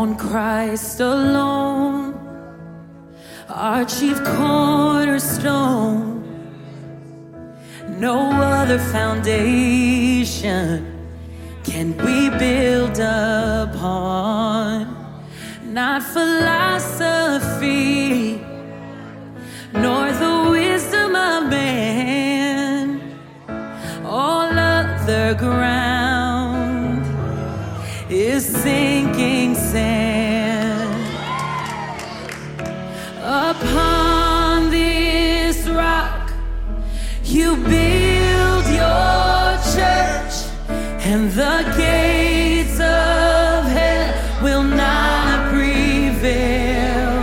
on Christ alone, our chief cornerstone. No other foundation can we build upon. Not philosophy, nor the wisdom of man. All other ground is sinking sand. Upon this rock you build your church, and the gates of hell will not prevail.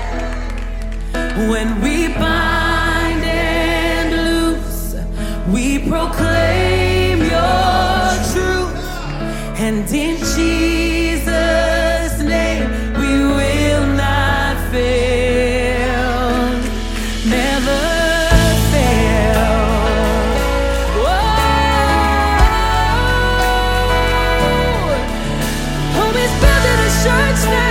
When we bind and loose, we proclaim your truth, and in Jesus' name we will not fail, never fail. Whoa. Oh, he's building a church now.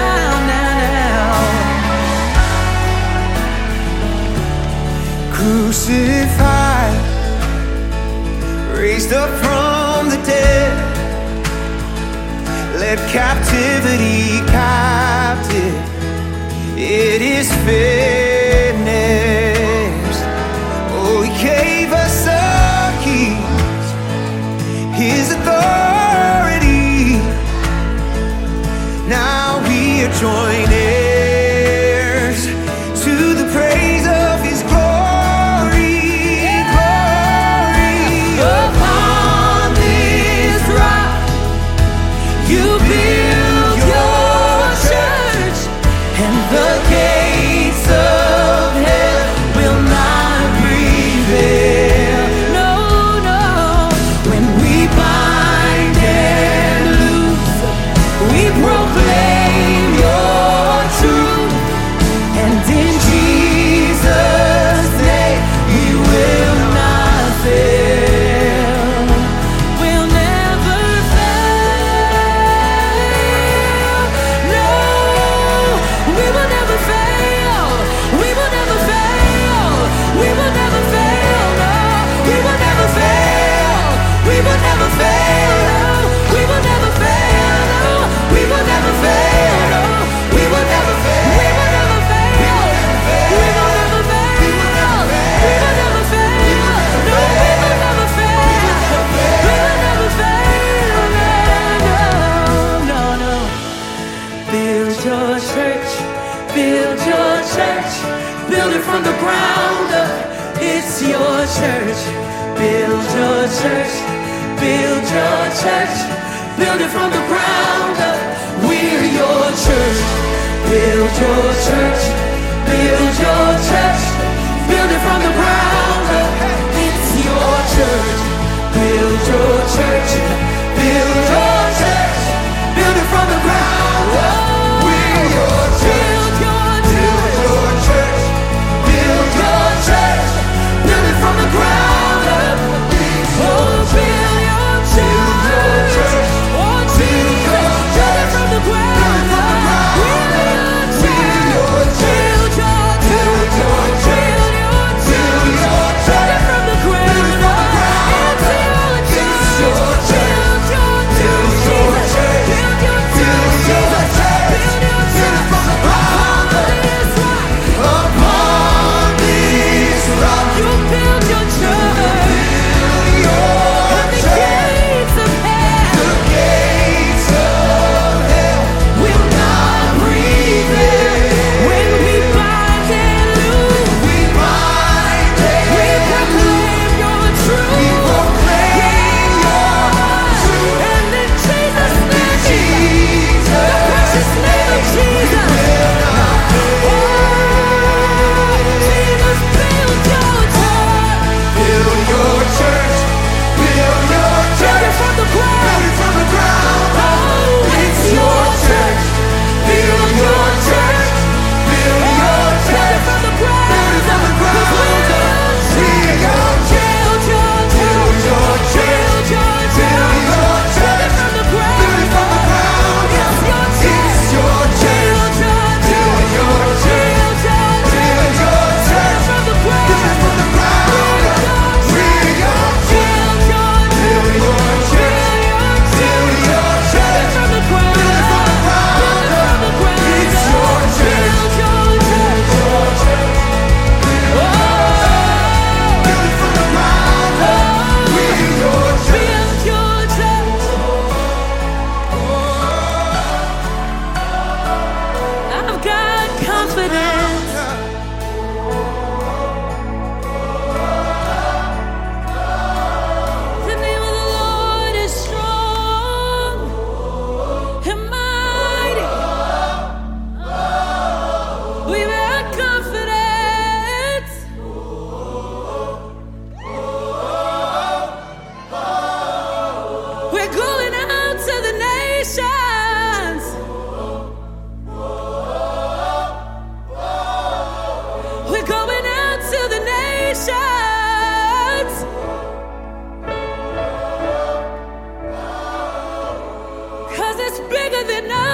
Crucified, raised up from the dead, led captivity captive. It is finished. Oh, he gave us the keys, his authority. Now we are joint heirs to the praise of his glory. You build your church, and the gates of hell will not prevail. No, no. When we bind and loose, we proclaim your truth, and in Jesus' name we will not fail. We'll never fail. No, we will never fail. We will never fail. We will never fail. No, we will never fail. We will never fail. No, we will never fail. No, we will never fail. No, we will never fail. We will never fail. We will never fail. We will never fail. No, we will never fail. We will never fail. No, no, no. Build your church, build your church, build it from the ground up. It's your church. Build your church, build your church, build it from the ground up. We're your church. Build your church, build your church, build it from the ground up. It's your church. Build your church, build your church, build it from the ground up. We're your church. Build your church, build your church, build it from the ground up. Oh, build your church. Oh, Jesus, build it from the ground up. We're your church. Build your church. Build your church. Build it from the ground up. It's your church. We're going out to the nations. We're going out to the nations. Cause it's bigger than us.